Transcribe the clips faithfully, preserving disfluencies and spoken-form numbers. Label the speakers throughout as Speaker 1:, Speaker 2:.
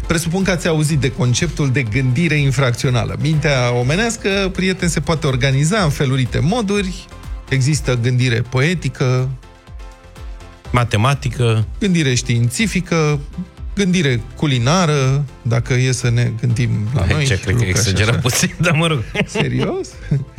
Speaker 1: Presupun că ați auzit de conceptul de gândire infracțională. Mintea omenească, prieten, se poate organiza în felurite moduri. Există gândire poetică,
Speaker 2: matematică,
Speaker 1: gândire științifică, gândire culinară, dacă e să ne gândim la
Speaker 2: Hai,
Speaker 1: noi.
Speaker 2: Ce, cred că exageră puțin, dar mă rog.
Speaker 1: Serios?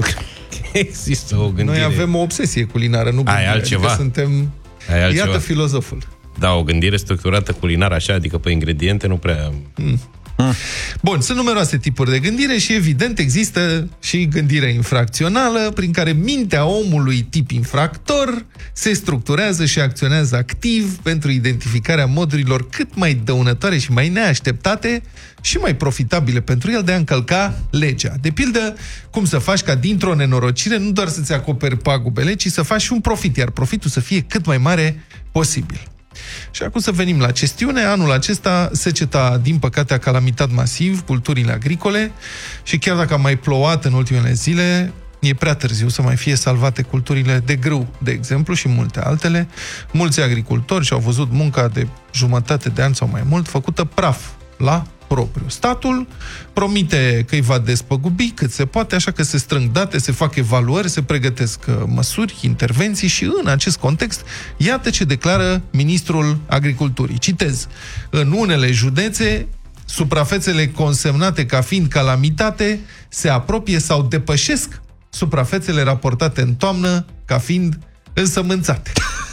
Speaker 2: Există o gândire.
Speaker 1: Noi avem o obsesie culinară, nu gândire.
Speaker 2: Ai altceva?
Speaker 1: Adică suntem...
Speaker 2: Ai altceva?
Speaker 1: Iată filozoful.
Speaker 2: Da, o gândire structurată culinară așa, adică pe ingrediente, nu prea...
Speaker 1: Mm. Mm. Bun, sunt numeroase tipuri de gândire și evident există și gândirea infracțională, prin care mintea omului tip infractor se structurează și acționează activ pentru identificarea modurilor cât mai dăunătoare și mai neașteptate și mai profitabile pentru el de a încălca legea. De pildă, cum să faci ca dintr-o nenorocire nu doar să-ți acoperi pagubele, ci să faci și un profit, iar profitul să fie cât mai mare posibil. Și acum să venim la chestiune. Anul acesta seceta, din păcate, a calamitat masiv culturile agricole și chiar dacă a mai plouat în ultimele zile, e prea târziu să mai fie salvate culturile de grâu, de exemplu, și multe altele. Mulți agricultori și-au văzut munca de jumătate de an sau mai mult făcută praf la propriu. Statul promite că îi va despăgubi cât se poate, așa că se strâng date, se fac evaluări, se pregătesc măsuri, intervenții și în acest context, iată ce declară ministrul agriculturii. Citez: în unele județe, suprafețele consemnate ca fiind calamitate se apropie sau depășesc suprafețele raportate în toamnă ca fiind însămânțate.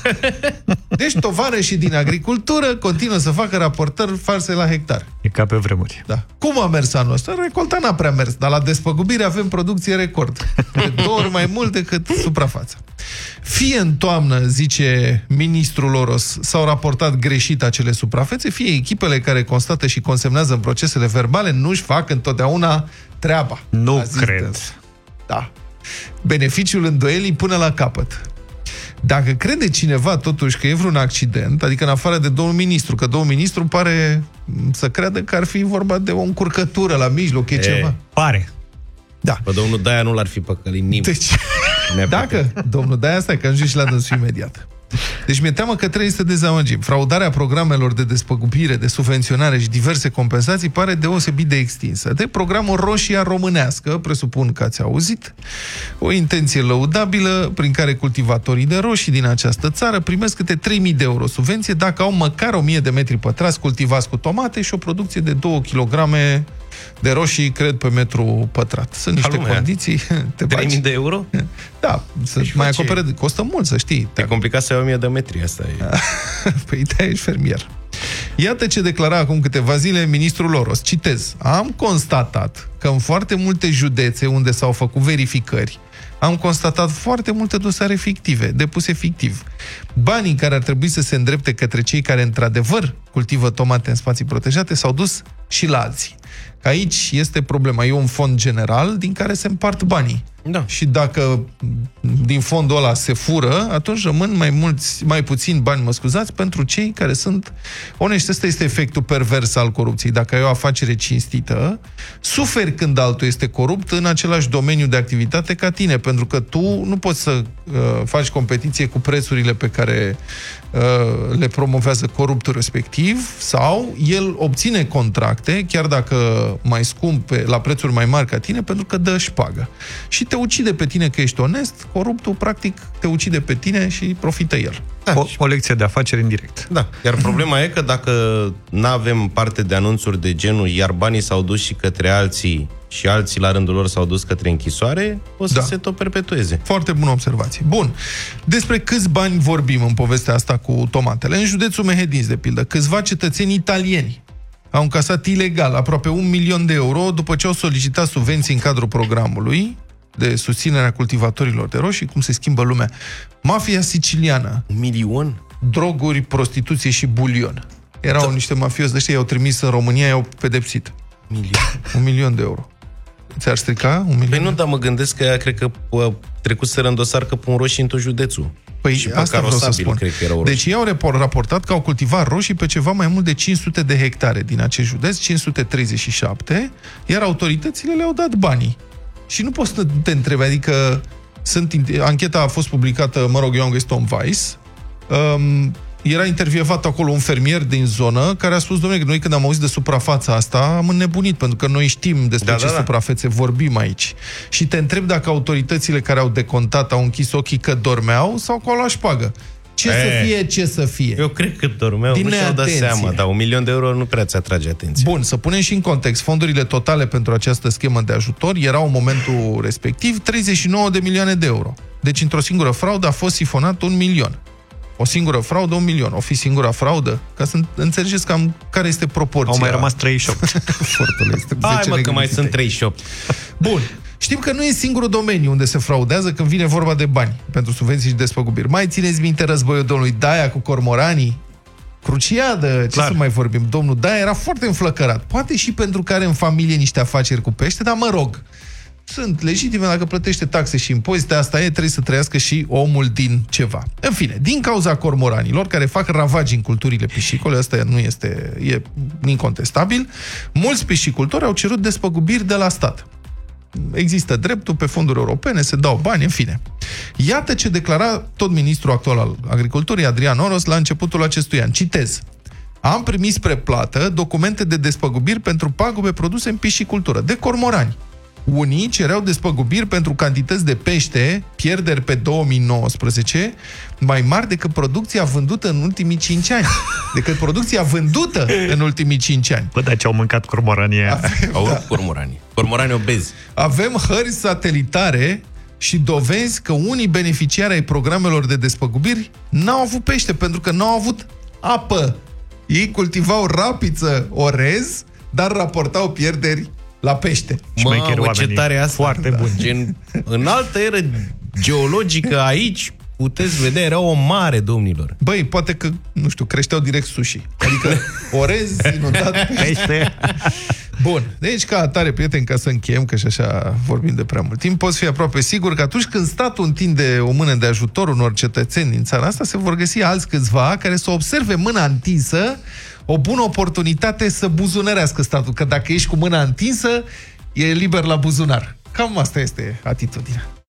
Speaker 1: Deci tovarășii din agricultură continuă să facă raportări false la hectar.
Speaker 3: E ca pe vremuri.
Speaker 1: Da. Cum a mers anul ăsta? Recolta n-a prea mers, dar la despăgubire avem producție record. De două ori mai mult decât suprafața. Fie în toamnă, zice ministrul Oros, s-au raportat greșit acele suprafețe, fie echipele care constată și consemnează în procesele verbale nu-și fac întotdeauna treaba.
Speaker 3: Nu cred.
Speaker 1: Da. Beneficiul îndoielii până la capăt. Dacă crede cineva totuși că e vreun accident, adică în afară de domnul ministru, că domnul ministru pare să creadă că ar fi vorba de o încurcătură la mijloc, e, e ceva.
Speaker 3: Pare.
Speaker 1: Da.
Speaker 2: Bă, domnul Daia nu l-ar fi păcălit nimeni.
Speaker 1: Deci, dacă domnul Daia, stai că ajungi și la dânsul imediat. Deci mi-e teamă că trebuie să dezamăgim. Fraudarea programelor de despăgubire, de subvenționare și diverse compensații pare deosebit de extinsă. De programul Roșia Românească, presupun că ați auzit, o intenție lăudabilă prin care cultivatorii de roșii din această țară primesc câte trei mii de euro subvenție dacă au măcar o mie de metri pătrați cultivați cu tomate și o producție de două kilograme de roșii, cred, pe metru pătrat. Sunt niște
Speaker 2: Lumea.
Speaker 1: condiții.
Speaker 2: trei mii de euro?
Speaker 1: Da, să
Speaker 2: deci
Speaker 1: mai
Speaker 2: face...
Speaker 1: acopere, costă mult, să știi.
Speaker 2: E complicat să ai o mie de metri, asta e.
Speaker 1: Păi da, ești fermier. Iată ce declara acum câteva zile ministrul Oros. Citez: am constatat că în foarte multe județe unde s-au făcut verificări, am constatat foarte multe dosare fictive, depuse fictiv. Banii care ar trebui să se îndrepte către cei care într-adevăr cultivă tomate în spații protejate s-au dus și la alții. Aici este problema. E un fond general din care se împart banii.
Speaker 2: Da.
Speaker 1: Și dacă din fondul ăla se fură, atunci rămân mai mulți, mai puțini bani, mă scuzați, pentru cei care sunt onești. Ăsta este efectul pervers al corupției. Dacă ai o afacere cinstită, suferi când altul este corupt în același domeniu de activitate ca tine, pentru că tu nu poți să uh, faci competiție cu prețurile pe care uh, le promovează coruptul respectiv, sau el obține contracte, chiar dacă mai scumpe, la prețuri mai mari ca tine, pentru că dă șpagă. Și te ucide pe tine că ești onest, coruptul practic te ucide pe tine și profită el.
Speaker 3: Da. O, o lecție de afaceri în direct.
Speaker 2: Da, iar problema e că dacă nu avem parte de anunțuri de genul iar banii s-au dus și către alții și alții la rândul lor s-au dus către închisoare, o să da. se tot perpetueze.
Speaker 1: Foarte bună observație. Bun. Despre câți bani vorbim în povestea asta cu tomatele? În județul Mehedinți, de pildă, câțiva cetățeni italieni au încasat ilegal aproape un milion de euro după ce au solicitat subvenții în cadrul programului de susținere a cultivatorilor de roșii. Cum se schimbă lumea. Mafia siciliană.
Speaker 2: Un milion?
Speaker 1: Droguri, prostituție și bulion. Erau da. niște mafiozi de ăștia, i-au trimis în România, i-au pedepsit.
Speaker 2: Milion?
Speaker 1: Un milion de euro. Ți-ar strica un milion?
Speaker 2: Păi nu, dar mă gândesc că ea, cred că trecuseră în dosar că pun roșii în tot județul.
Speaker 1: Păi
Speaker 2: și
Speaker 1: asta vreau să spun.
Speaker 2: Cred că erau
Speaker 1: deci ei au raportat că au cultivat roșii pe ceva mai mult de cinci sute de hectare din acest județ, cinci sute treizeci și șapte, iar autoritățile le-au dat banii. Și nu poți să te întrebi, adică sunt, ancheta a fost publicată, mă rog, eu am găsit-o în Vice, um, era intervievat acolo un fermier din zonă care a spus, domnule, noi când am auzit de suprafața asta am înnebunit, pentru că noi știm despre
Speaker 2: da,
Speaker 1: ce
Speaker 2: da, da.
Speaker 1: suprafețe vorbim aici. Și te întreb dacă autoritățile care au decontat au închis ochii că dormeau sau că au luat șpagă. Ce e. să fie, ce să fie.
Speaker 2: Eu cred că dormeau,
Speaker 1: Din
Speaker 2: nu și-au dat seama, dar un milion de euro nu prea ți atrage atenție.
Speaker 1: Bun, să punem și în context. Fondurile totale pentru această schemă de ajutor erau în momentul respectiv treizeci și nouă de milioane de euro. Deci într-o singură fraudă a fost sifonat un milion. O singură fraudă, un milion. O fi singura fraudă? Ca să înțelegeți cam care este proporția.
Speaker 3: Au mai rămas treizeci și opt.
Speaker 2: Hai mă, că mai sunt treizeci și opt.
Speaker 1: Bun. Știm că nu e singurul domeniu unde se fraudează când vine vorba de bani pentru subvenții și despăgubiri. Mai țineți minte războiul domnului Daia cu cormoranii? Cruciadă, ce
Speaker 3: Clar.
Speaker 1: să mai vorbim? Domnul Daia era foarte înflăcărat. Poate și pentru că are în familie niște afaceri cu pește, dar mă rog, sunt legitime, dacă plătește taxe și impozite, asta e, trebuie să trăiască și omul din ceva. În fine, din cauza cormoranilor, care fac ravagi în culturile piscicole, asta nu este, e incontestabil, mulți piscicultori au cerut despăgubiri de la stat. Există dreptul, pe fonduri europene, se dau bani, în fine. Iată ce declara tot ministrul actual al agriculturii, Adrian Oros, la începutul acestui an. Citez. Am primit spre plată documente de despăgubiri pentru pagube produse în piscicultură, de cormorani. Unii cereau despăgubiri pentru cantități de pește, pierderi pe două mii nouăsprezece, mai mari decât producția vândută în ultimii cinci ani. Decât producția vândută în ultimii cinci ani.
Speaker 3: Bă, dar ce au mâncat cormoranii aia?
Speaker 2: Au da. cormoranii. Cormoranii obezi.
Speaker 1: Avem hări satelitare și dovezi că unii beneficiari ai programelor de despăgubiri n-au avut pește, pentru că n-au avut apă. Ei cultivau rapiță, orez, dar raportau pierderi la pește.
Speaker 2: Mamă, ce tare asta.
Speaker 3: Foarte bun.
Speaker 2: Gen, în altă eră geologică aici puteți vedea, era o mare, domnilor.
Speaker 1: Băi, poate că, nu știu, creșteau direct sushi. Adică orez inundat pește. Bun, deci ca atare, prieteni, ca să încheiem, că și așa vorbim de prea mult timp, poți fi aproape sigur că atunci când statul întinde o mână de ajutor unor cetățeni din țara asta, se vor găsi alți câțiva care să observe mâna întinsă, o bună oportunitate să buzunărească statul, că dacă ești cu mâna întinsă, e liber la buzunar. Cam asta este atitudinea.